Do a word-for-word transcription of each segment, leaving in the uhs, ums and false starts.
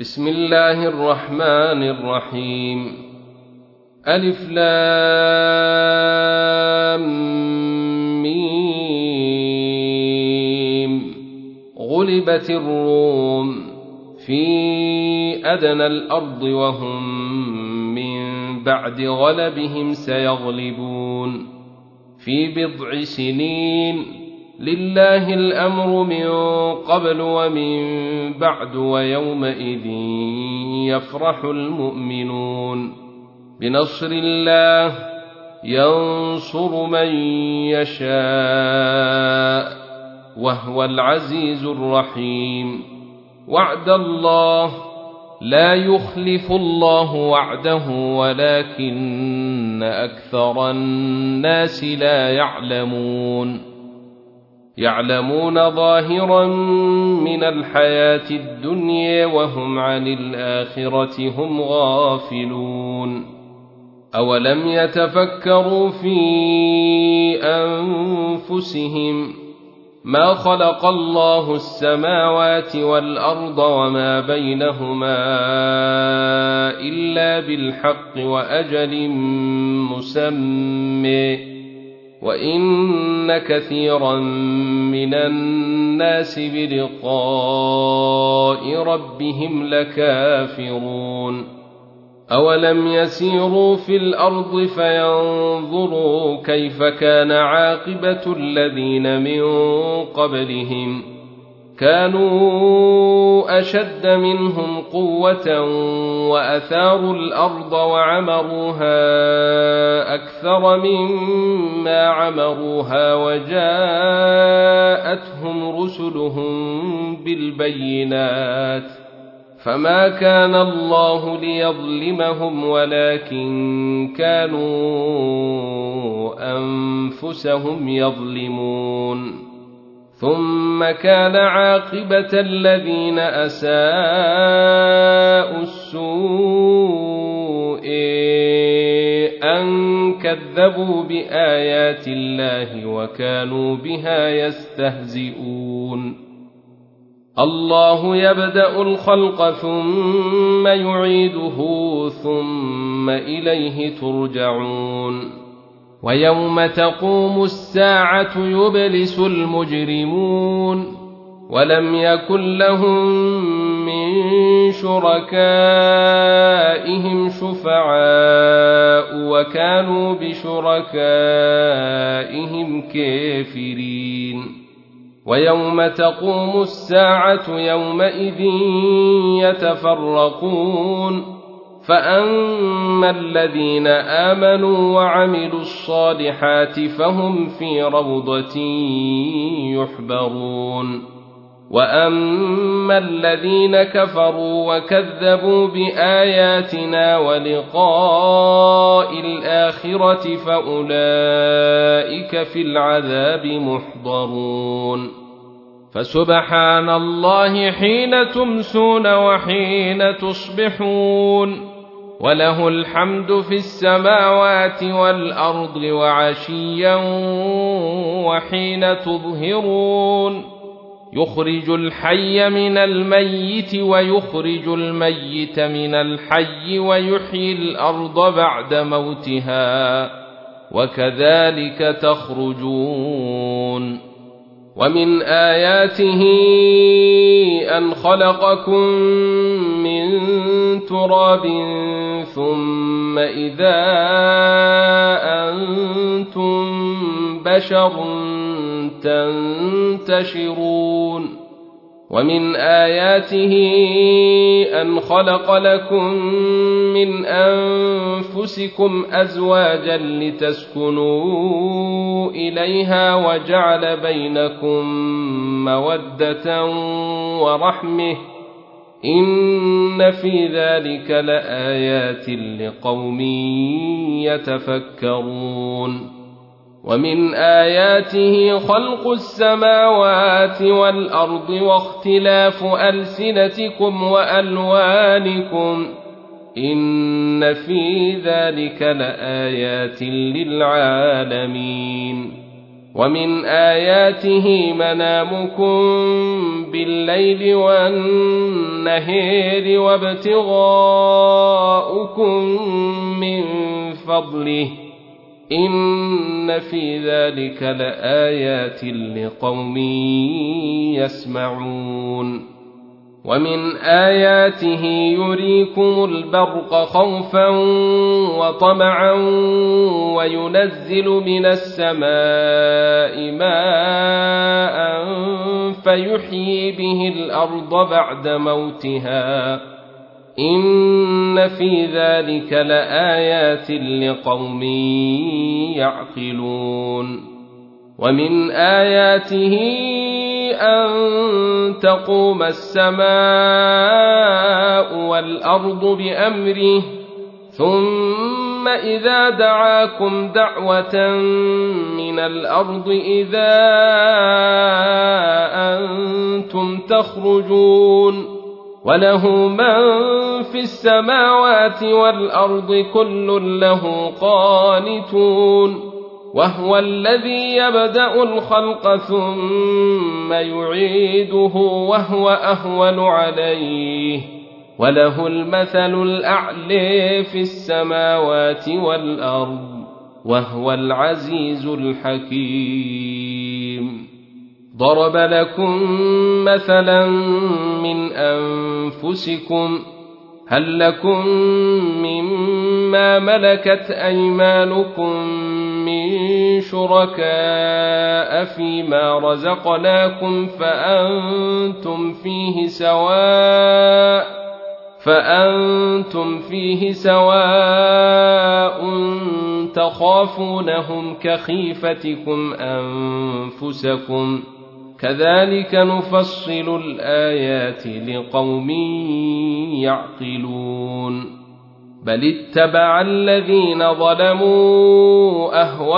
بسم الله الرحمن الرحيم. ألف لام ميم. غلبت الروم في أدنى الأرض وهم من بعد غلبهم سيغلبون في بضع سنين. لله الأمر من قبل ومن بعد ويومئذ يفرح المؤمنون بنصر الله ينصر من يشاء وهو العزيز الرحيم. وعد الله لا يخلف الله وعده ولكن أكثر الناس لا يعلمون. يعلمون ظاهرا من الحياة الدنيا وهم عن الآخرة هم غافلون. أولم يتفكروا في أنفسهم ما خلق الله السماوات والأرض وما بينهما إلا بالحق وأجل مسمى وإن كثيرا من الناس بلقاء ربهم لكافرون. أولم يسيروا في الأرض فينظروا كيف كان عاقبة الذين من قبلهم كانوا أشد منهم قوة وأثاروا الأرض وعمروها أكثر مما عمروها وجاءتهم رسلهم بالبينات فما كان الله ليظلمهم ولكن كانوا أنفسهم يظلمون. ثم كان عاقبة الذين أساءوا السوء أن كذبوا بآيات الله وكانوا بها يستهزئون. الله يبدأ الخلق ثم يعيده ثم إليه ترجعون. ويوم تقوم الساعة يبلس المجرمون ولم يكن لهم من شركائهم شفعاء وكانوا بشركائهم كافرين. ويوم تقوم الساعة يومئذ يتفرقون فأما الذين آمنوا وعملوا الصالحات فهم في روضة يحبرون. وأما الذين كفروا وكذبوا بآياتنا ولقاء الآخرة فأولئك في العذاب محضرون. فسبحان الله حين تمسون وحين تصبحون وله الحمد في السماوات والأرض وعشيا وحين تظهرون. يخرج الحي من الميت ويخرج الميت من الحي ويحيي الأرض بعد موتها وكذلك تخرجون. ومن آياته أن خلقكم من تراب ثم إذا أنتم بشر تنتشرون. ومن آياته أن خلق لكم من أنفسكم أزواجا لتسكنوا إليها وجعل بينكم مودة ورحمة إن في ذلك لآيات لقوم يتفكرون. ومن آياته خلق السماوات والأرض واختلاف ألسنتكم وألوانكم إن في ذلك لآيات للعالمين. ومن آياته منامكم بالليل والنهار وابتغاؤكم من فضله إن في ذلك لآيات لقوم يسمعون ومن آياته يريكم البرق خوفا وطمعا وينزل من السماء ماء فيحيي به الأرض بعد موتها إن في ذلك لآيات لقوم يعقلون ومن آياته أن تقوم السماء والأرض بأمره ثم إذا دعاكم دعوة من الأرض إذا أنتم تخرجون وله من في السماوات والأرض كل له قانتون وهو الذي يبدأ الخلق ثم يعيده وهو أهون عليه وله المثل الأعلى في السماوات والأرض وهو العزيز الحكيم ضرب لكم مثلا من أنفسكم هل لكم مما ملكت أيمانكم من شركاء فيما رزقناكم فأنتم فيه سواء فأنتم فيه سواء تخافونهم كخيفتكم أنفسكم كذلك نفصل الآيات لقوم يعقلون بل اتبع الذين ظلموا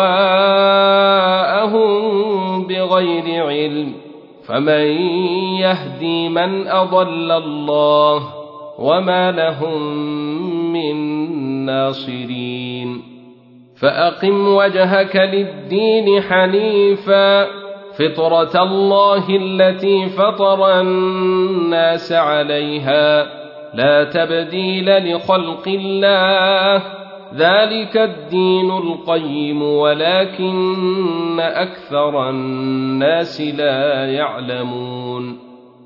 أهواءهم بغير علم فمن يهدي من أضل الله وما لهم من ناصرين فأقم وجهك للدين حنيفا فطرة الله التي فطر الناس عليها لا تبديل لخلق الله ذلك الدين القيم ولكن أكثر الناس لا يعلمون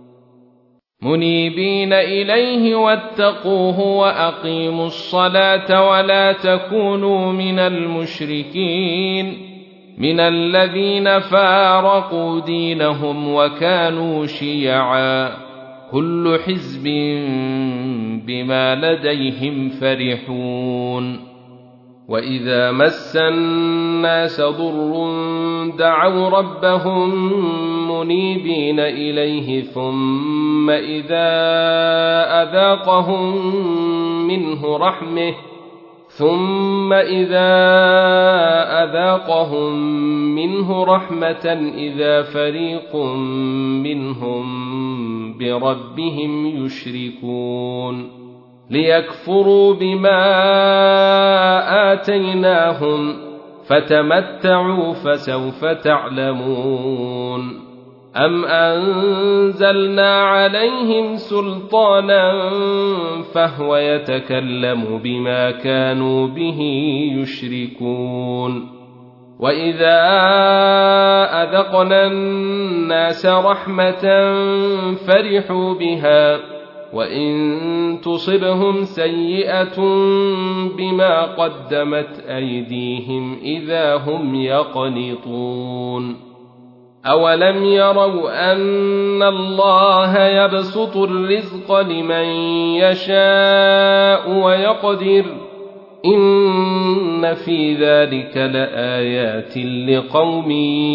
منيبين إليه واتقوه وأقيموا الصلاة ولا تكونوا من المشركين من الذين فارقوا دينهم وكانوا شيعا كل حزب بما لديهم فرحون وإذا مس الناس ضر دعوا ربهم منيبين إليه ثم إذا أذاقهم منه رحمه ثم إذا أذاقهم منه رحمة إذا فريق منهم بربهم يشركون ليكفروا بما آتيناهم فتمتعوا فسوف تعلمون أم أنزلنا عليهم سلطانا فهو يتكلم بما كانوا به يشركون وإذا أذقنا الناس رحمة فرحوا بها وإن تصبهم سيئة بما قدمت أيديهم إذا هم يقنطون أولم يروا أن الله يبسط الرزق لمن يشاء ويقدر إن في ذلك لآيات لقوم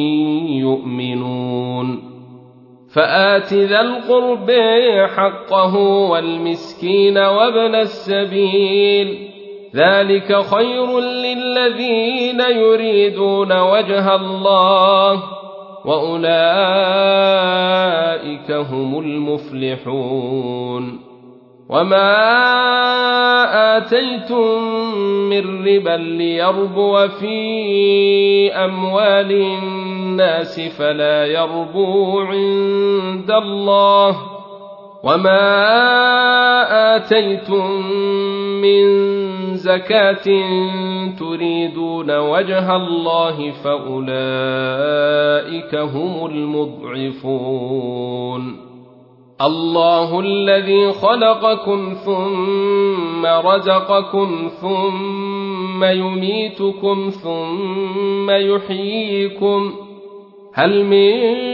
يؤمنون فآت ذا القرب حقه والمسكين وابن السبيل ذلك خير للذين يريدون وجه الله وأولئك هم المفلحون وما آتيتم من ربا ليربو في أموال الناس فلا يربو عند الله وما آتيتم من زكاة تريدون وجه الله فأولئك هم المضعفون الله الذي خلقكم ثم رزقكم ثم يميتكم ثم يحييكم هل من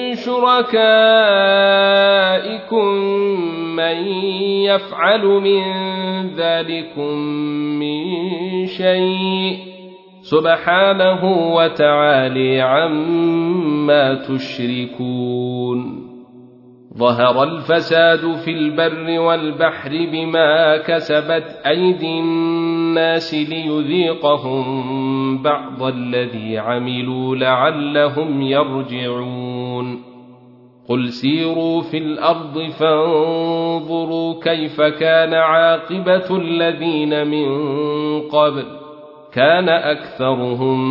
شركائكم من يفعل من ذلكم من شيء سبحانه وتعالى عما تشركون ظهر الفساد في البر والبحر بما كسبت أيدي الناس ليذيقهم بعض الذي عملوا لعلهم يرجعون قل سيروا في الأرض فانظروا كيف كان عاقبة الذين من قبل كان أكثرهم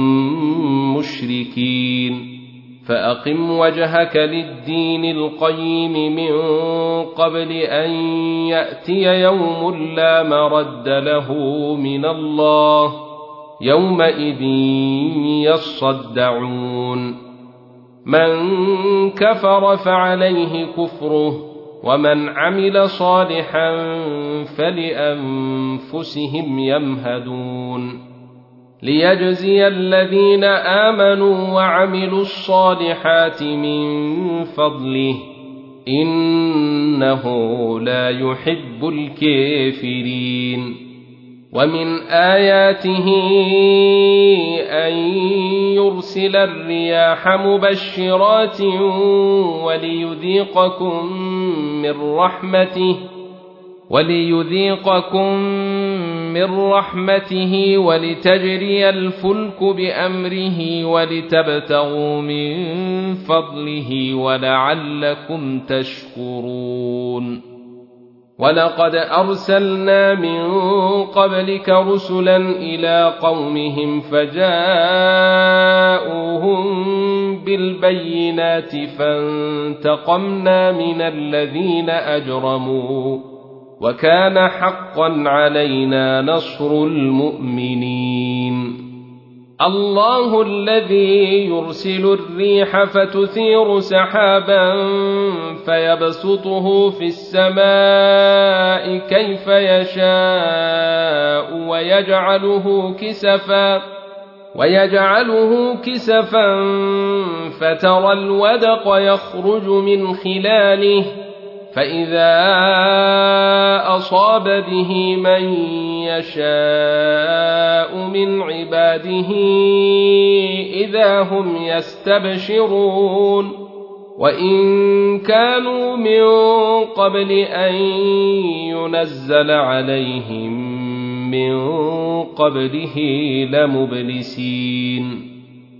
مشركين فأقم وجهك للدين القيم من قبل أن يأتي يوم لا مرد له من الله يومئذ يصدعون من كفر فعليه كفره ومن عمل صالحا فلأنفسهم يمهدون ليجزي الذين آمنوا وعملوا الصالحات من فضله إنه لا يحب الكافرين ومن آياته أن يرسل الرياح مبشرات وليذيقكم من رحمته وليذيقكم من رحمته ولتجري الفلك بأمره ولتبتغوا من فضله ولعلكم تشكرون ولقد أرسلنا من قبلك رسلا إلى قومهم فجاءوهم بالبينات فانتقمنا من الذين أجرموا وكان حقا علينا نصر المؤمنين الله الذي يرسل الريح فتثير سحابا فيبسطه في السماء كيف يشاء ويجعله كسفا ويجعله كسفا فترى الودق يخرج من خلاله فإذا أصاب به من يشاء من عباده إذا هم يستبشرون وإن كانوا من قبل أن ينزل عليهم من قبله لمبلسين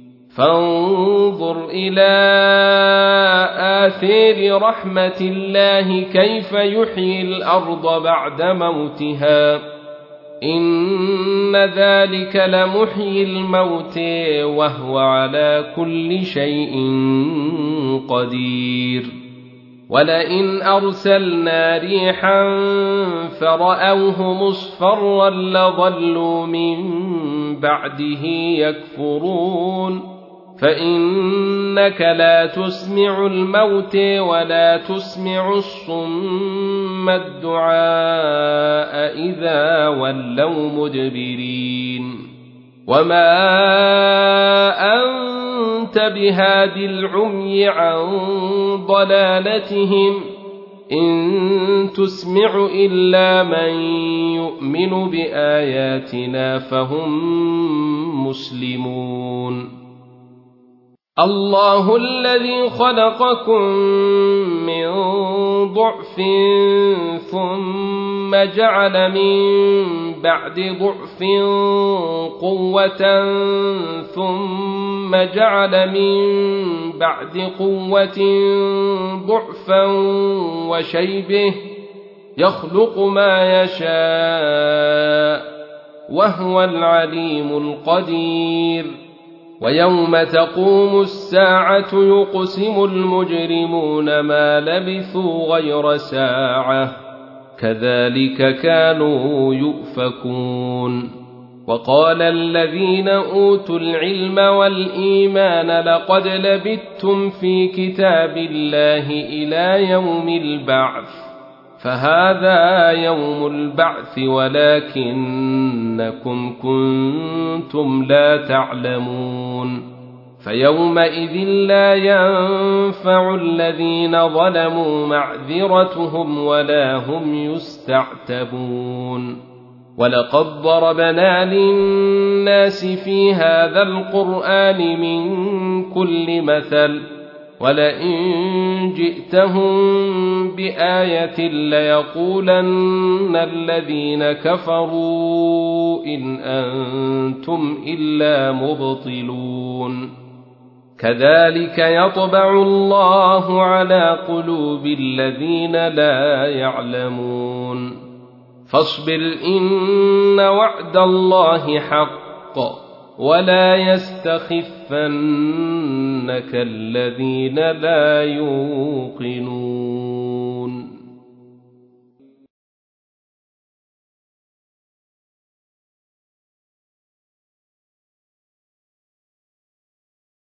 فانظر إلى آثار رحمة الله كيف يحيي الأرض بعد موتها إن ذلك لمحيي الموت وهو على كل شيء قدير ولئن أرسلنا ريحا فرأوه مصفرا لظلوا من بعده يكفرون فإنك لا تسمع الموت ولا تسمع الصم الدعاء إذا ولوا مدبرين وما أنت بهاد العمي عن ضلالتهم إن تسمع إلا من يؤمن بآياتنا فهم مسلمون الله الذي خلقكم من ضعف ثم جعل من بعد ضعف قوة ثم جعل من بعد قوة ضعفا وشيبه يخلق ما يشاء وهو العليم القدير ويوم تقوم الساعة يقسم المجرمون ما لبثوا غير ساعة كذلك كانوا يؤفكون. وقال الذين أوتوا العلم والإيمان لقد لبثتم في كتاب الله إلى يوم البعث فهذا يوم البعث ولكنكم كنتم لا تعلمون. فيومئذ لا ينفع الذين ظلموا معذرتهم ولا هم يستعتبون. ولقد ضربنا للناس في هذا القرآن من كل مثل ولئن جئتهم بآية ليقولن الذين كفروا إن أنتم إلا مبطلون. كذلك يطبع الله على قلوب الذين لا يعلمون. فاصبر إن وعد الله حق ولا يستخفنك الذين لا يوقنون.